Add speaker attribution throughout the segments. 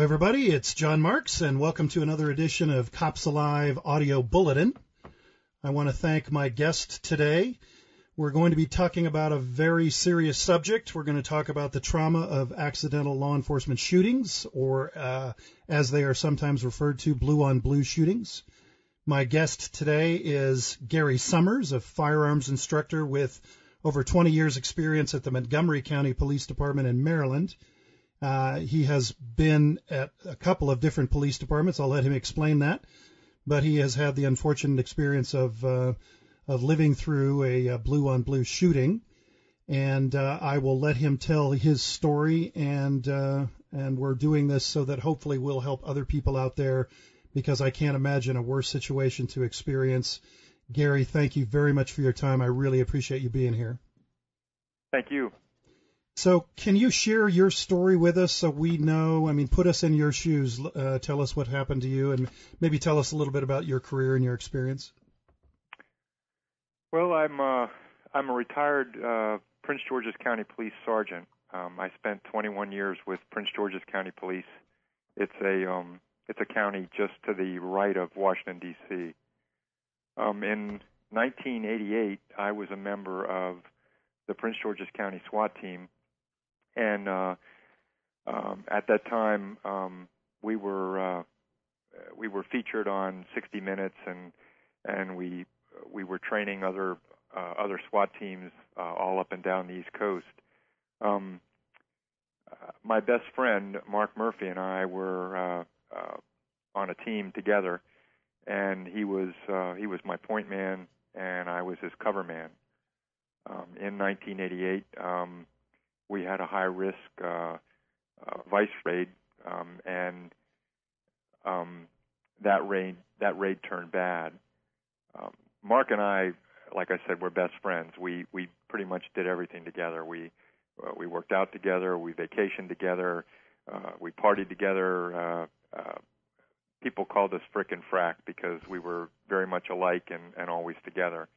Speaker 1: everybody. It's John Marks, and welcome to another edition of Cops Alive Audio Bulletin. I want to thank my guest today. We're going to be talking about a very serious subject. We're going to talk about the trauma of accidental law enforcement shootings, or as they are sometimes referred to, blue-on-blue shootings. My guest today is Gary Summers, a firearms instructor with over 20 years' experience at the Montgomery County Police Department in Maryland. He has been at a couple of different police departments. I'll let him explain that. But he has had the unfortunate experience of living through a blue-on-blue shooting. And I will let him tell his story, and we're doing this so that hopefully we'll help other people out there, because I can't imagine a worse situation to experience. Gary, thank you very much for your time. I really appreciate you being here.
Speaker 2: Thank you.
Speaker 1: So can you share your story with us so we know, put us in your shoes, tell us what happened to you, and maybe tell us a little bit about your career and your experience?
Speaker 2: Well, I'm a retired Prince George's County Police Sergeant. I spent 21 years with Prince George's County Police. It's a county just to the right of Washington, D.C. In 1988, I was a member of the Prince George's County SWAT team. And at that time, we were featured on 60 Minutes, and we were training other SWAT teams all up and down the East Coast. My best friend Mark Murphy and I were on a team together, and he was my point man, and I was his cover man. In 1988. We had a high-risk vice raid, and that raid turned bad. Mark and I, like I said, we're best friends. We pretty much did everything together. We worked out together. We vacationed together. We partied together. People called us Frick and Frack because we were very much alike and always together.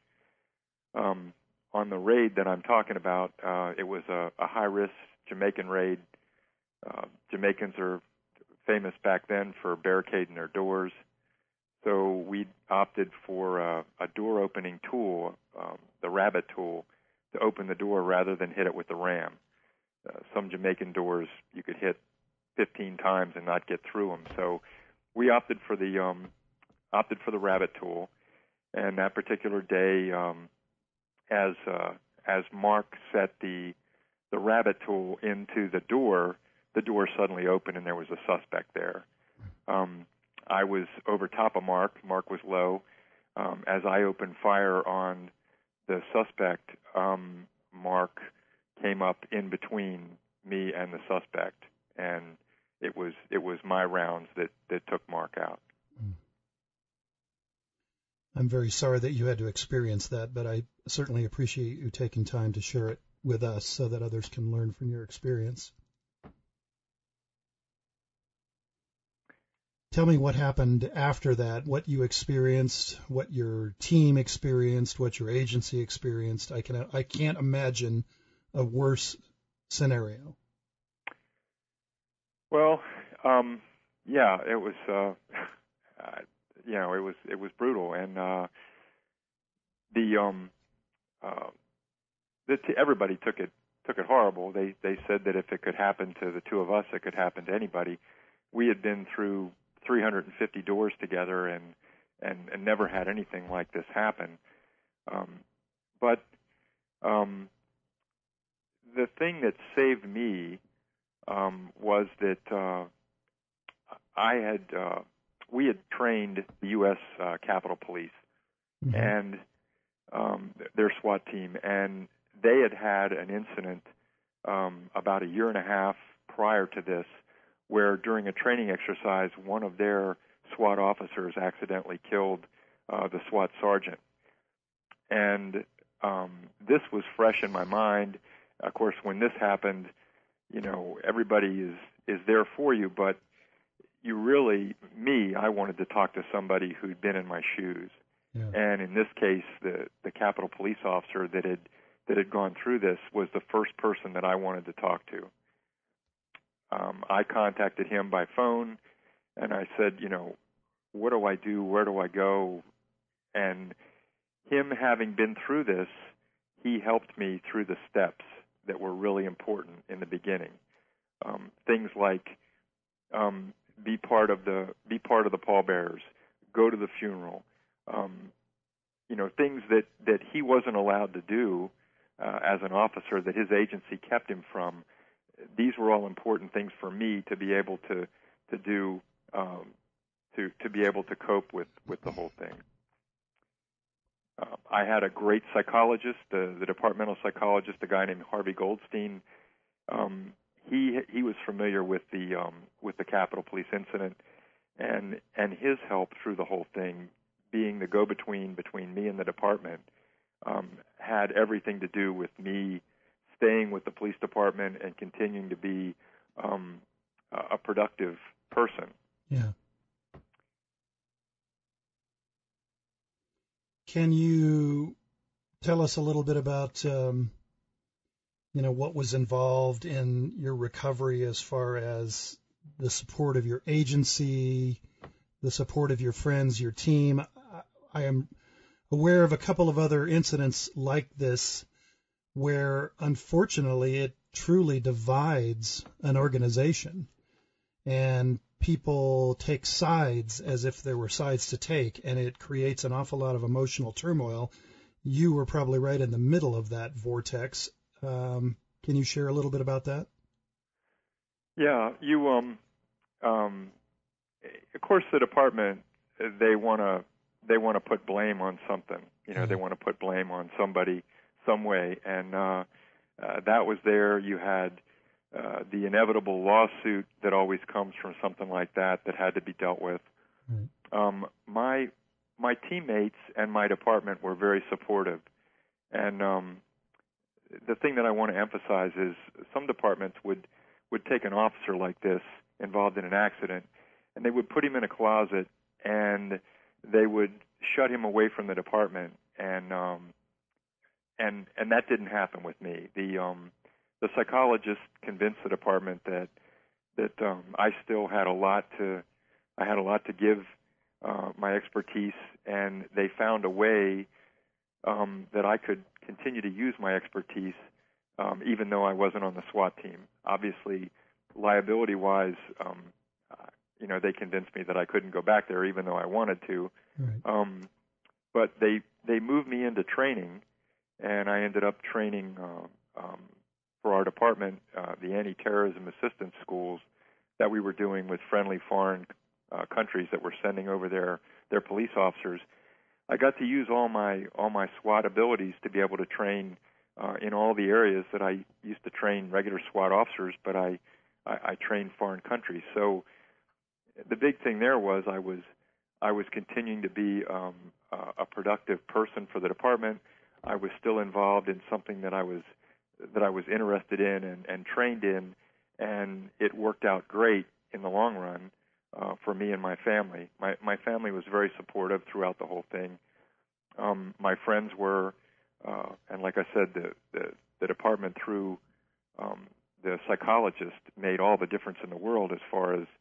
Speaker 2: On the raid that I'm talking about, it was a high-risk Jamaican raid. Jamaicans are famous back then for barricading their doors. So we opted for a door-opening tool, the rabbit tool, to open the door rather than hit it with the ram. Some Jamaican doors you could hit 15 times and not get through them. So we opted for the rabbit tool. And that particular day, as Mark set the rabbit tool into the door suddenly opened and there was a suspect there. I was over top of Mark. Mark was low. As I opened fire on the suspect, Mark came up in between me and the suspect, and it was my rounds that took Mark out.
Speaker 1: I'm very sorry that you had to experience that, but I certainly appreciate you taking time to share it with us so that others can learn from your experience. Tell me what happened after that, what you experienced, what your team experienced, what your agency experienced. I can't imagine a worse scenario.
Speaker 2: Well, yeah, it was. It was brutal, and everybody took it horrible. They said that if it could happen to the two of us, it could happen to anybody. We had been through 350 doors together and never had anything like this happen. But the thing that saved me was that we had trained the U.S. Capitol Police and their SWAT team, and they had an incident about a year and a half prior to this, where during a training exercise, one of their SWAT officers accidentally killed the SWAT sergeant. And this was fresh in my mind. Of course, when this happened, everybody is there for you, but I wanted to talk to somebody who'd been in my shoes. Yeah. And in this case, the Capitol Police officer that had gone through this was the first person that I wanted to talk to. I contacted him by phone, and I said, what do I do? Where do I go? And him having been through this, he helped me through the steps that were really important in the beginning. Things like be part of the pallbearers, go to the funeral. Things that he wasn't allowed to do as an officer, that his agency kept him from. These were all important things for me to be able to do, to be able to cope with the whole thing. I had a great psychologist, the departmental psychologist, a guy named Harvey Goldstein. He was familiar with the Capitol Police incident, and his help through the whole thing, being the go-between between me and the department, had everything to do with me staying with the police department and continuing to be a productive person.
Speaker 1: Yeah. Can you tell us a little bit about, what was involved in your recovery as far as the support of your agency, the support of your friends, your team? I am aware of a couple of other incidents like this where, unfortunately, it truly divides an organization, and people take sides as if there were sides to take, and it creates an awful lot of emotional turmoil. You were probably right in the middle of that vortex. Can you share a little bit about that?
Speaker 2: Yeah, of course, the department, they want to put blame on something. They want to put blame on somebody, some way, and that was there. You had the inevitable lawsuit that always comes from something like that had to be dealt with. Right. My teammates and my department were very supportive, and the thing that I want to emphasize is some departments would take an officer like this involved in an accident, and they would put him in a closet, and they would shut him away from the department, and that didn't happen with me. The psychologist convinced the department that I still had a lot to give, my expertise, and they found a way that I could continue to use my expertise, even though I wasn't on the SWAT team. Obviously, liability-wise, they convinced me that I couldn't go back there, even though I wanted to. Right. But they moved me into training, and I ended up training for our department, the anti-terrorism assistance schools that we were doing with friendly foreign countries that were sending over their police officers. I got to use all my SWAT abilities to be able to train in all the areas that I used to train regular SWAT officers, but I trained foreign countries. So the big thing there was I was continuing to be a productive person for the department. I was still involved in something that I was interested in and trained in, and it worked out great in the long run for me and my family. My family was very supportive throughout the whole thing. My friends were, and like I said, the department through the psychologist made all the difference in the world as far as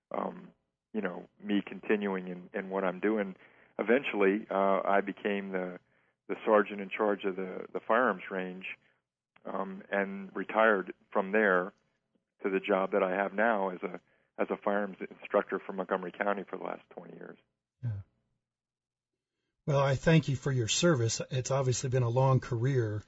Speaker 2: me continuing in what I'm doing. Eventually, I became the sergeant in charge of the firearms range, and retired from there to the job that I have now as a firearms instructor for Montgomery County for the last 20 years.
Speaker 1: Yeah. Well, I thank you for your service. It's obviously been a long career.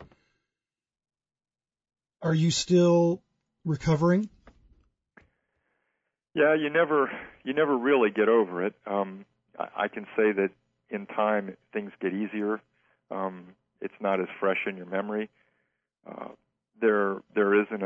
Speaker 1: Are you still recovering?
Speaker 2: Yeah, you never really get over it. I can say that in time things get easier. It's not as fresh in your memory. There isn't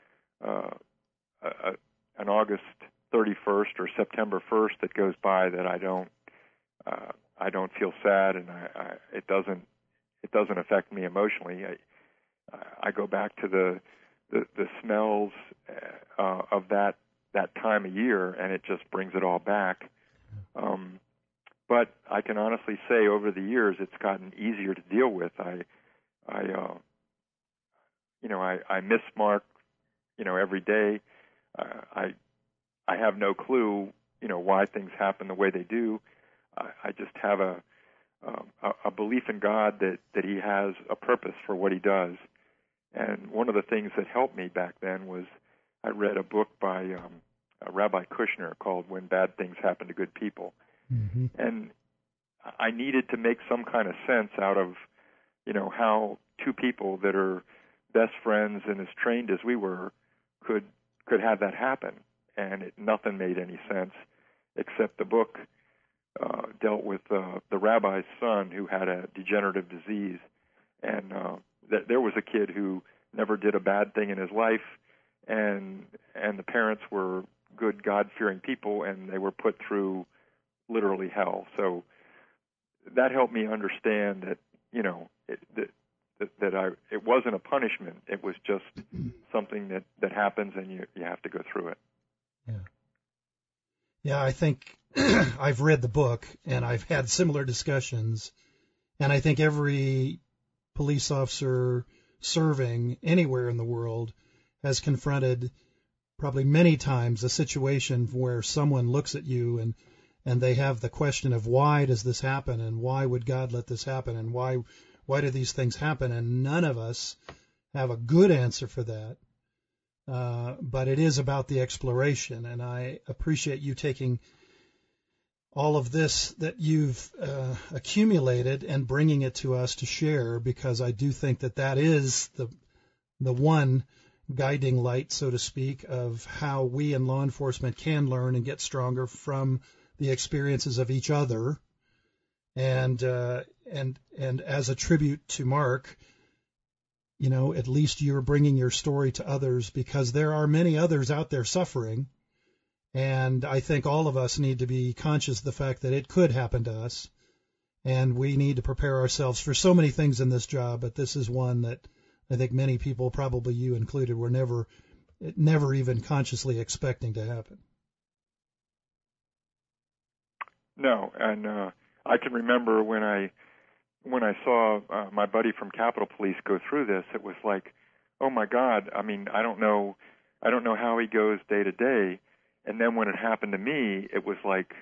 Speaker 2: an August 31st or September 1st that goes by that I don't feel sad, and it doesn't affect me emotionally. I go back to the smells of that time of year, and it just brings it all back. But I can honestly say over the years it's gotten easier to deal with. I miss Mark, every day. I have no clue, why things happen the way they do. I just have a belief in God that He has a purpose for what He does. And one of the things that helped me back then was I read a book by Rabbi Kushner called When Bad Things Happen to Good People.
Speaker 1: Mm-hmm.
Speaker 2: And I needed to make some kind of sense out of, how two people that are best friends and as trained as we were could have that happen. And nothing made any sense except the book dealt with the rabbi's son who had a degenerative disease. And that there was a kid who never did a bad thing in his life, and the parents were good, God-fearing people, and they were put through literally hell. So that helped me understand that, it wasn't a punishment. It was just something that happens, and you have to go through it.
Speaker 1: Yeah. Yeah, I think I've read the book, and I've had similar discussions, and I think every police officer serving anywhere in the world has confronted probably many times a situation where someone looks at you and they have the question of why does this happen, and why would God let this happen, and why do these things happen, and none of us have a good answer for that. But it is about the exploration, and I appreciate you taking all of this that you've accumulated and bringing it to us to share, because I do think that is the one guiding light, so to speak, of how we in law enforcement can learn and get stronger from the experiences of each other. And as a tribute to Mark, at least you're bringing your story to others, because there are many others out there suffering. And I think all of us need to be conscious of the fact that it could happen to us. And we need to prepare ourselves for so many things in this job, but this is one that I think many people, probably you included, were never even consciously expecting to happen.
Speaker 2: No, and I can remember when I saw my buddy from Capitol Police go through this, it was like, oh my God! I mean, I don't know how he goes day to day. And then when it happened to me, it was like,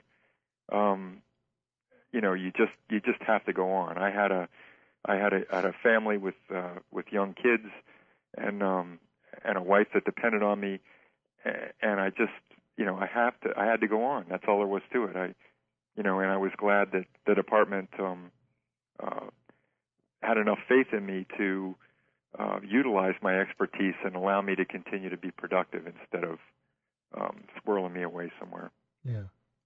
Speaker 2: you just have to go on. I had a family with young kids, and a wife that depended on me, and I just, I had to go on. That's all there was to it. And I was glad that the department had enough faith in me to utilize my expertise and allow me to continue to be productive instead of squirreling me away somewhere.
Speaker 1: Yeah.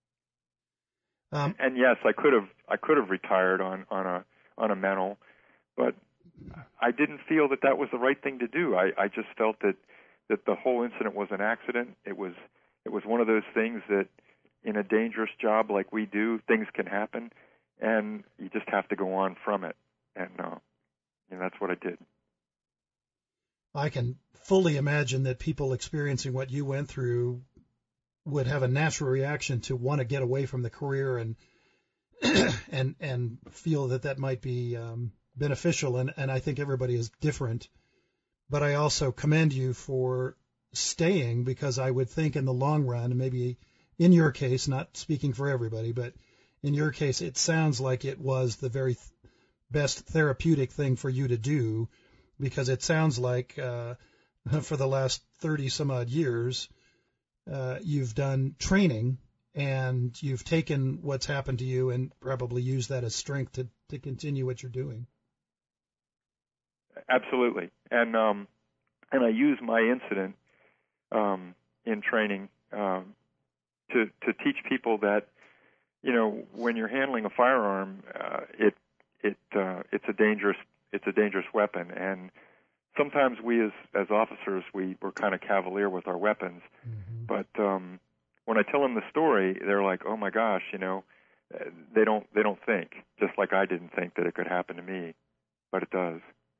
Speaker 2: And yes, I could have retired on a mental, but I didn't feel that was the right thing to do. I just felt that the whole incident was an accident. It was one of those things that in a dangerous job like we do, things can happen, and you just have to go on from it. And that's what I did.
Speaker 1: I can fully imagine that people experiencing what you went through would have a natural reaction to want to get away from the career and feel that might be beneficial. And I think everybody is different. But I also commend you for staying, because I would think in the long run, and maybe in your case, not speaking for everybody, but in your case, it sounds like it was the very best therapeutic thing for you to do, because it sounds like for the last 30 some odd years, you've done training and you've taken what's happened to you and probably used that as strength to continue what you're doing.
Speaker 2: Absolutely. And I use my incident in training to teach people that, when you're handling a firearm, it's a dangerous weapon, and sometimes we as officers we're kind of cavalier with our weapons. Mm-hmm. But when I tell them the story, they're like, "Oh my gosh, they don't think, just like I didn't think that it could happen to me, but it does."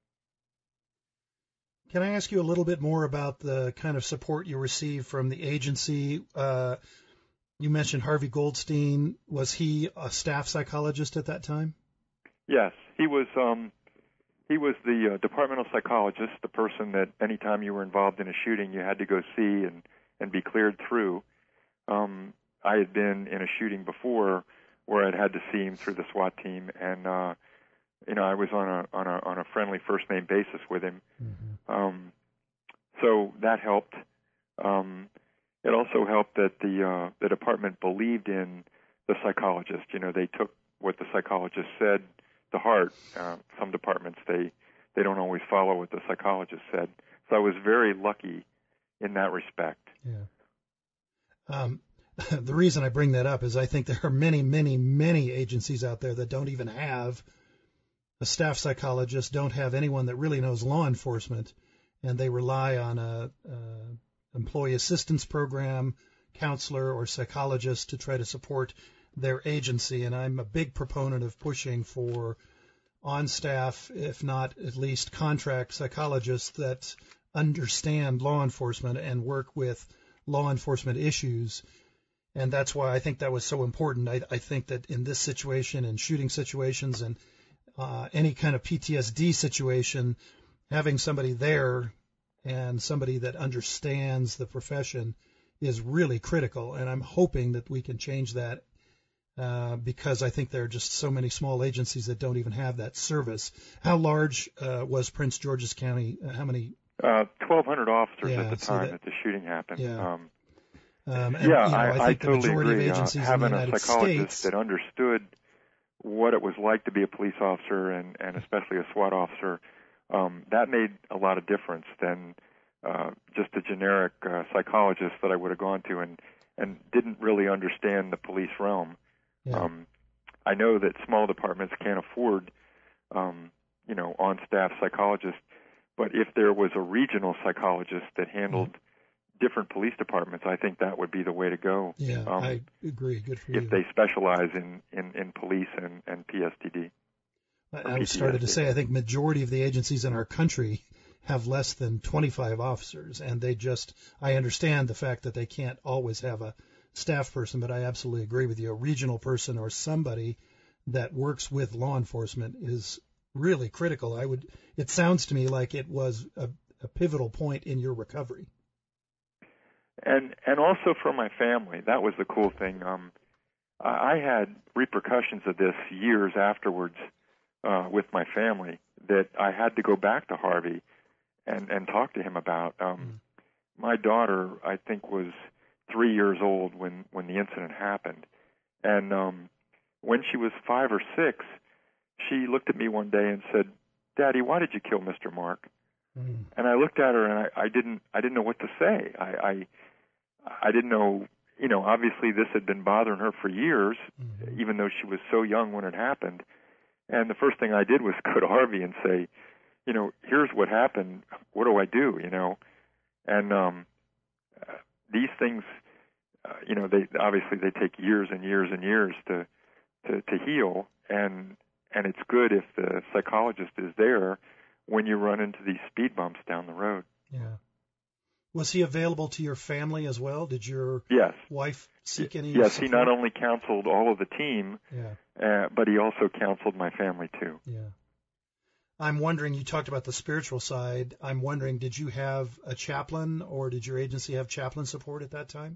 Speaker 1: Can I ask you a little bit more about the kind of support you received from the agency? You mentioned Harvey Goldstein. Was he a staff psychologist at that time?
Speaker 2: Yes, he was. He was the departmental psychologist, the person that anytime you were involved in a shooting, you had to go see and and be cleared through. I had been in a shooting before where I'd had to see him through the SWAT team, and I was on a friendly first name basis with him. Mm-hmm. So that helped. It also helped that the department believed in the psychologist. They took what the psychologist said to heart. Some departments they don't always follow what the psychologist said. So I was very lucky in that respect.
Speaker 1: Yeah. The reason I bring that up is I think there are many, many, many agencies out there that don't even have a staff psychologist, don't have anyone that really knows law enforcement, and they rely on a employee assistance program, counselor, or psychologist to try to support their agency. And I'm a big proponent of pushing for on-staff, if not at least contract psychologists that understand law enforcement and work with law enforcement issues. And that's why I think that was so important. I think that in this situation, in shooting situations and any kind of PTSD situation, having somebody there and somebody that understands the profession is really critical. And I'm hoping that we can change that because I think there are just so many small agencies that don't even have that service. How large was Prince George's County? How many?
Speaker 2: 1,200 officers at the time that the shooting happened.
Speaker 1: Yeah.
Speaker 2: I
Speaker 1: think the
Speaker 2: totally
Speaker 1: majority
Speaker 2: agree.
Speaker 1: of agencies
Speaker 2: Having
Speaker 1: in the United
Speaker 2: a psychologist
Speaker 1: States
Speaker 2: that understood what it was like to be a police officer and especially a SWAT officer, that made a lot of difference than just a generic psychologist that I would have gone to and didn't really understand the police realm. Yeah. I know that small departments can't afford, on-staff psychologists, but if there was a regional psychologist that handled different police departments, I think that would be the way to go.
Speaker 1: Yeah, I agree. Good for you.
Speaker 2: If they specialize in police and PSTD.
Speaker 1: I started to say I think majority of the agencies in our country have less than 25 officers, and I understand the fact that they can't always have a staff person, but I absolutely agree with you. A regional person or somebody that works with law enforcement is really critical. It sounds to me like it was a pivotal point in your recovery.
Speaker 2: And also for my family, that was the cool thing. I had repercussions of this years afterwards with my family that I had to go back to Harvey and talk to him about. My daughter, I think, was 3 years old when the incident happened. And when she was 5 or 6, she looked at me one day and said, "Daddy, why did you kill Mr. Mark?" And I looked at her and I didn't know what to say. I didn't know, obviously this had been bothering her for years, even though she was so young when it happened. And the first thing I did was go to Harvey and say, here's what happened. What do I do? And these things, they take years and years and years to heal. And it's good if the psychologist is there when you run into these speed bumps down the road.
Speaker 1: Yeah. Was he available to your family as well? Did your wife seek any
Speaker 2: Yes,
Speaker 1: support?
Speaker 2: He not only counseled all of the team, but he also counseled my family too.
Speaker 1: Yeah. I'm wondering, you talked about the spiritual side. I'm wondering, did you have a chaplain or did your agency have chaplain support at that time?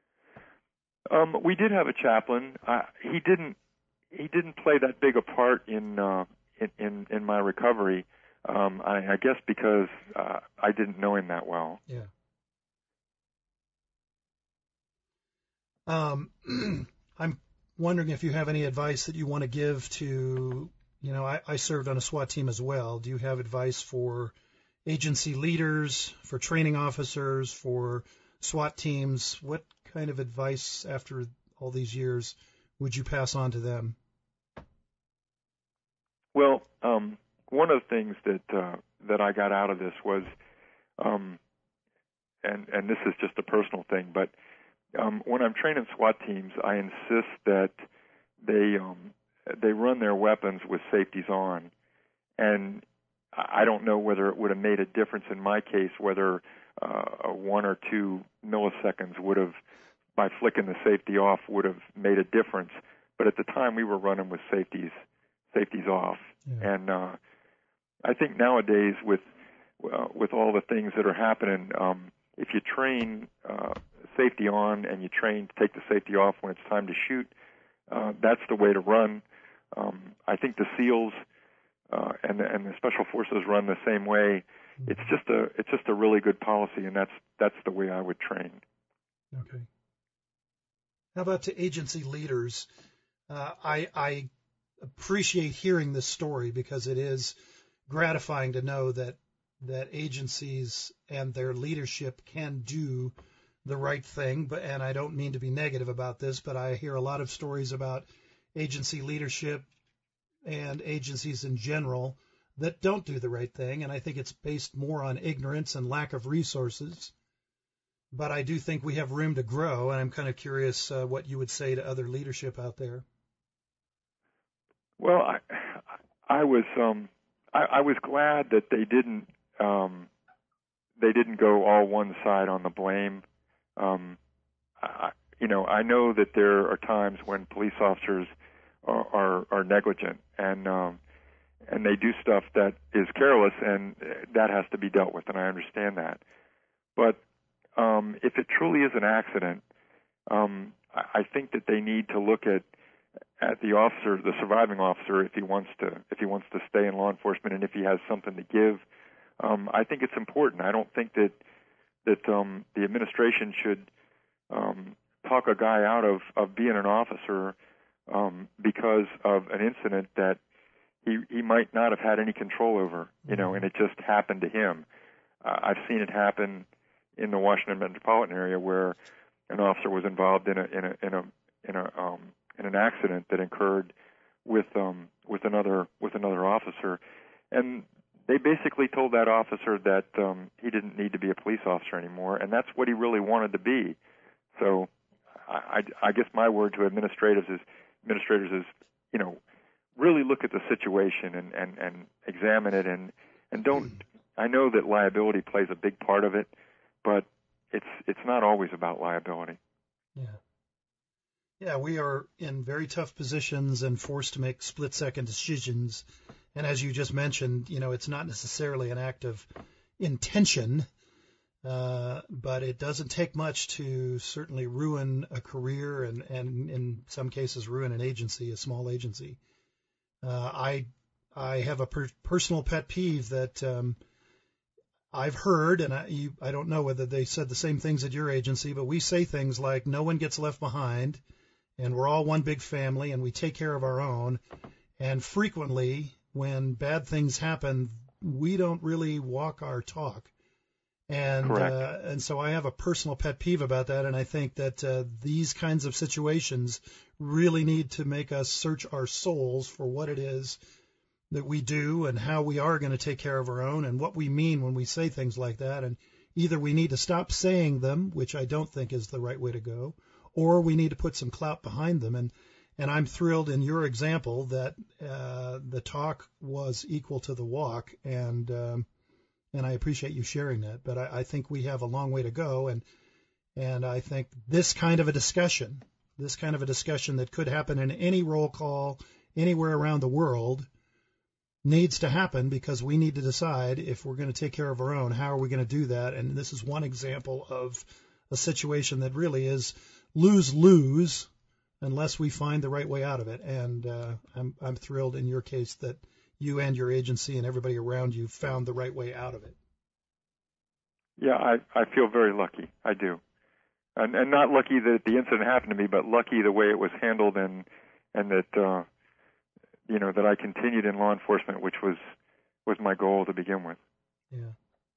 Speaker 2: We did have a chaplain. He didn't play that big a part in my recovery. I guess because I didn't know him that well.
Speaker 1: Yeah. I'm wondering if you have any advice that you want to give to, I served on a SWAT team as well. Do you have advice for agency leaders, for training officers, for SWAT teams? What kind of advice after all these years would you pass on to them?
Speaker 2: Well, one of the things that I got out of this was, and this is just a personal thing, but when I'm training SWAT teams, I insist that they run their weapons with safeties on. And I don't know whether it would have made a difference in my case, whether 1 or 2 milliseconds would have, by flicking the safety off, would have made a difference. But at the time, we were running with safeties off. Yeah. And I think nowadays, with all the things that are happening, if you train safety on and you train to take the safety off when it's time to shoot, that's the way to run. I think the SEALs and the Special Forces run the same way. It's just a really good policy, and that's the way I would train.
Speaker 1: Okay. How about to agency leaders? I appreciate hearing this story because it is gratifying to know that agencies and their leadership can do the right thing. And I don't mean to be negative about this, but I hear a lot of stories about agency leadership and agencies in general that don't do the right thing. And I think it's based more on ignorance and lack of resources. But I do think we have room to grow, and I'm kind of curious what you would say to other leadership out there.
Speaker 2: Well, I was glad that they didn't go all one side on the blame. I know that there are times when police officers are negligent and they do stuff that is careless, and that has to be dealt with, and I understand that. But if it truly is an accident, I think that they need to look at the officer, the surviving officer, if he wants to stay in law enforcement and if he has something to give. I think it's important. I don't think that the administration should talk a guy out of being an officer because of an incident that he might not have had any control over, and it just happened to him. I've seen it happen in the Washington metropolitan area where an officer was involved in an accident that occurred with another officer, and they basically told that officer that he didn't need to be a police officer anymore, and that's what he really wanted to be. So I guess my word to administrators is really look at the situation and examine it, and don't. I know that liability plays a big part of it, but it's not always about liability.
Speaker 1: Yeah, we are in very tough positions and forced to make split-second decisions. And as you just mentioned, it's not necessarily an act of intention, but it doesn't take much to certainly ruin a career and in some cases ruin an agency, a small agency. I have a personal pet peeve that I've heard, and I don't know whether they said the same things at your agency, but we say things like no one gets left behind, and we're all one big family, and we take care of our own. And frequently, when bad things happen, we don't really walk our talk. And so I have a personal pet peeve about that, and I think that these kinds of situations really need to make us search our souls for what it is that we do and how we are going to take care of our own and what we mean when we say things like that. And either we need to stop saying them, which I don't think is the right way to go, or we need to put some clout behind them. And I'm thrilled in your example that the talk was equal to the walk, and I appreciate you sharing that. But I think we have a long way to go, and I think this kind of a discussion that could happen in any roll call anywhere around the world needs to happen, because we need to decide if we're going to take care of our own, how are we going to do that? And this is one example of a situation that really is lose-lose unless we find the right way out of it. And I'm thrilled in your case that you and your agency and everybody around you found the right way out of it.
Speaker 2: Yeah, I feel very lucky. I do. And not lucky that the incident happened to me, but lucky the way it was handled and that that I continued in law enforcement, which was my goal to begin with.
Speaker 1: Yeah.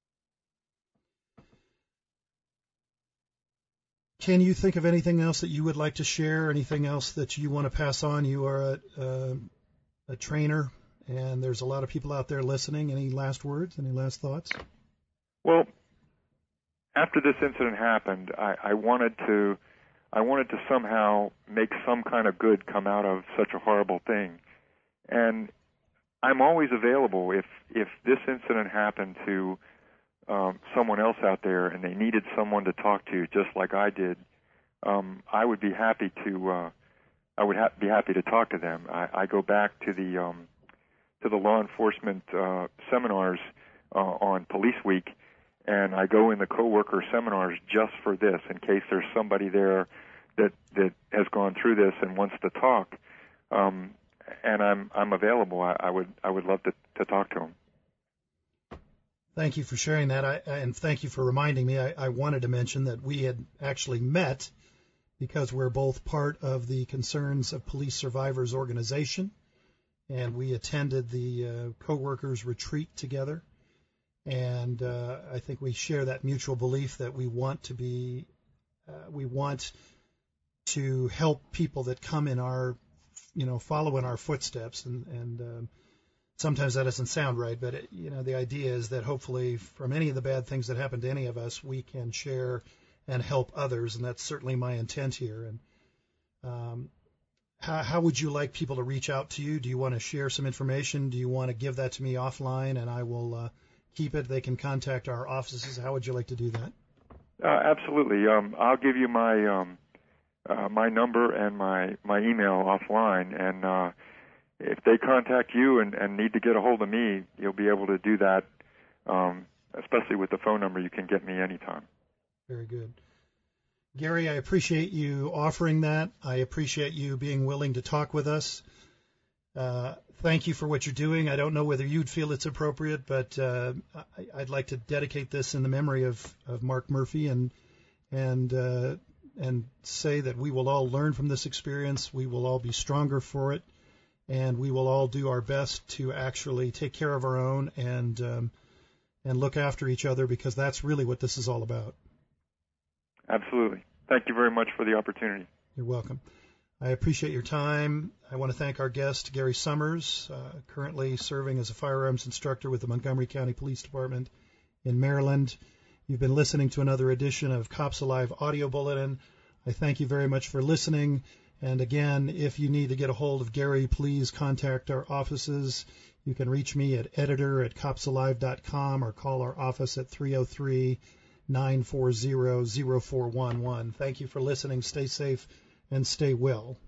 Speaker 1: Can you think of anything else that you would like to share? Anything else that you want to pass on? You are a trainer, and there's a lot of people out there listening. Any last words? Any last thoughts?
Speaker 2: Well, after this incident happened, I wanted to somehow make some kind of good come out of such a horrible thing. And I'm always available if this incident happened to someone else out there and they needed someone to talk to, just like I did. I would be happy to. Be happy to talk to them. I go back to the law enforcement seminars on Police Week, and I go in the coworker seminars just for this, in case there's somebody there that has gone through this and wants to talk. And I'm available. I would love to talk to them.
Speaker 1: Thank you for sharing that, and thank you for reminding me. I wanted to mention that we had actually met because we're both part of the Concerns of Police Survivors organization, and we attended the co-workers retreat together. And I think we share that mutual belief that we want to help people that come in our, follow in our footsteps. And sometimes that doesn't sound right, but the idea is that hopefully from any of the bad things that happen to any of us, we can share and help others, and that's certainly my intent here. And how would you like people to reach out to you? Do you want to share some information? Do you want to give that to me offline, and I will keep it? They can contact our offices. How would you like to do that?
Speaker 2: Absolutely. I'll give you my my number and my email offline, and if they contact you and need to get a hold of me, you'll be able to do that, especially with the phone number. You can get me anytime.
Speaker 1: Very good. Gary, I appreciate you offering that. I appreciate you being willing to talk with us. Thank you for what you're doing. I don't know whether you'd feel it's appropriate, but I'd like to dedicate this in the memory of Mark Murphy and say that we will all learn from this experience. We will all be stronger for it, and we will all do our best to actually take care of our own and look after each other, because that's really what this is all about.
Speaker 2: Absolutely. Thank you very much for the opportunity.
Speaker 1: You're welcome. I appreciate your time. I want to thank our guest, Gary Summers, currently serving as a firearms instructor with the Montgomery County Police Department in Maryland. You've been listening to another edition of Cops Alive Audio Bulletin. I thank you very much for listening. And again, if you need to get a hold of Gary, please contact our offices. You can reach me at editor@copsalive.com or call our office at 303-940-0411. Thank you for listening. Stay safe and stay well.